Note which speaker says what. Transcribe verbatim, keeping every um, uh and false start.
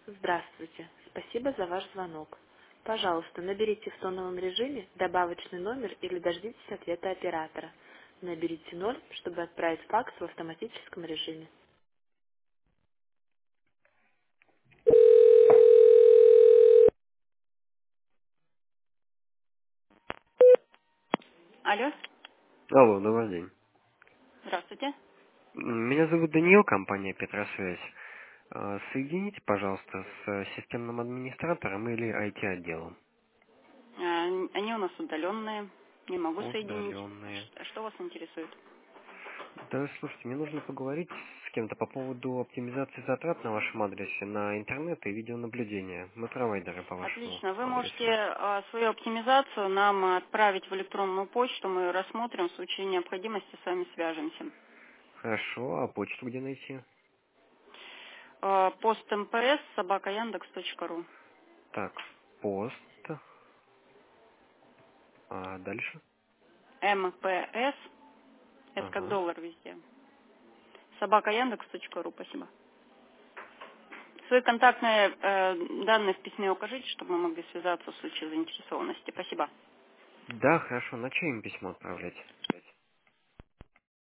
Speaker 1: Здравствуйте. Спасибо за ваш звонок. Пожалуйста, наберите в тоновом режиме добавочный номер или дождитесь ответа оператора. Наберите ноль, чтобы отправить факс в автоматическом режиме. Алло,
Speaker 2: Алло, добрый день.
Speaker 1: здравствуйте.
Speaker 2: М, Меня зовут Даниил, компания Петросвязь. А, Соедините, пожалуйста, с э, системным администратором или ай ти-отделом.
Speaker 1: А, Они у нас удаленные, не могу соединить.
Speaker 2: Удаленные.
Speaker 1: Ш- Что вас интересует?
Speaker 2: Да, слушайте, мне нужно поговорить с кем-то по поводу оптимизации затрат на вашем адресе на интернет и видеонаблюдение. Мы провайдеры по вашему
Speaker 1: Отлично. Вы можете
Speaker 2: адресу.
Speaker 1: а, свою оптимизацию нам отправить в электронную почту, мы ее рассмотрим, в случае необходимости с вами свяжемся.
Speaker 2: Хорошо, а почту где найти?
Speaker 1: А, Пост МПС собака яндекс точка ру.
Speaker 2: Так, пост. А дальше?
Speaker 1: МПС, это как
Speaker 2: Ага.
Speaker 1: доллар везде. собака яндекс точка ру, спасибо. Свои контактные э, данные в письме укажите, чтобы мы могли связаться в случае заинтересованности. Спасибо.
Speaker 2: Да, хорошо. На чье им письмо отправлять?